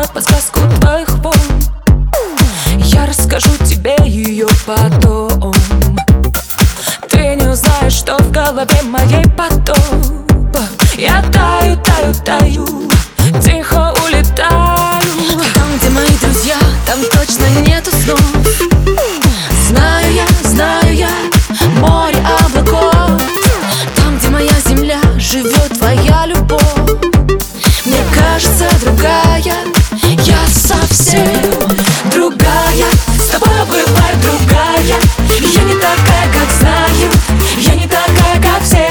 под подсказку твоих волн. Я расскажу тебе ее потом. Ты не узнаешь, что в голове моей потом. Я таю, таю, таю, тихо улетаю. Там, где мои друзья, там точно нету снов. Знаю я, море облаков. Там, где моя земля, живет твоя любовь. Мне кажется, другая, я совсем другая. С тобой бывает другая. Я не такая, как знают. Я не такая, как все.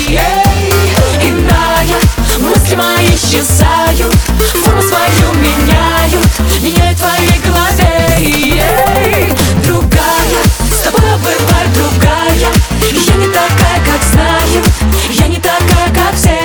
Иная. Мысли мои исчезают, форму свою меняют в твоей голове. Другая. С тобой бывает другая. Я не такая, как знают. Я не такая, как все.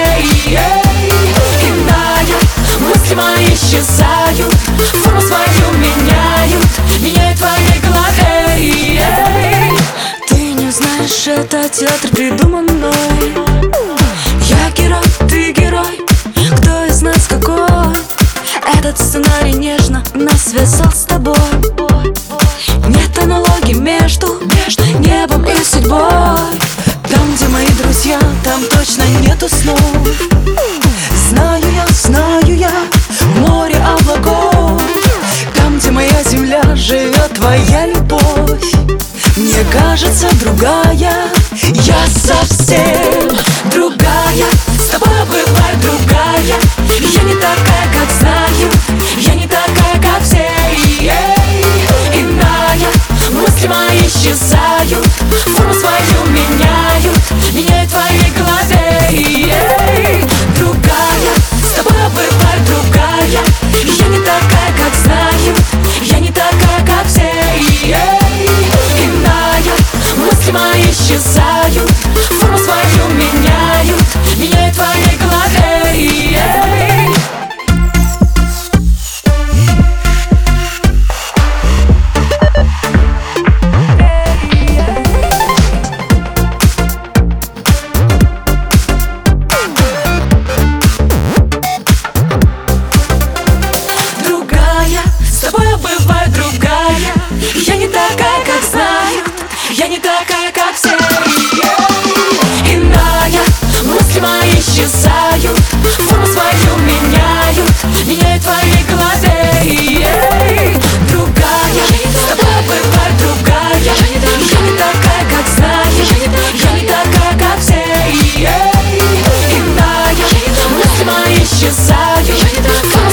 Иная. Мысли мои исчезают, форму свою меняют в твоей голове. Ты не знаешь, это театр придуман мной. Я герой, ты герой, кто из нас какой? Этот сценарий нежно нас связал с тобой. Нет аналогии между небом и судьбой. Там, где мои друзья, там точно нету снов. Знаю я, море облаков. Там, где моя земля, живет твоя любовь. Мне кажется, другая, я совсем другая. С тобой бывает другая. Я не такая, как знают. Я не такая, как все. Иная. Мысли мои исчезают, форму свою меняют в твоей голове. Другая. С тобой бывает другая. Я не такая, как знают. Я не такая, как все. Иная. Мысли мои исчезают, форму свою меняют в твоей голове. Другая. С тобой бывает другая. Я не такая, как знают. Я не такая, как все. Иная. Мысли мои исчезают, форму свою меняют в твоей голове. Другая. С тобой бывает другая. Я не такая, как знают. Я не такая, как все. Иная. Мысли мои исчезают,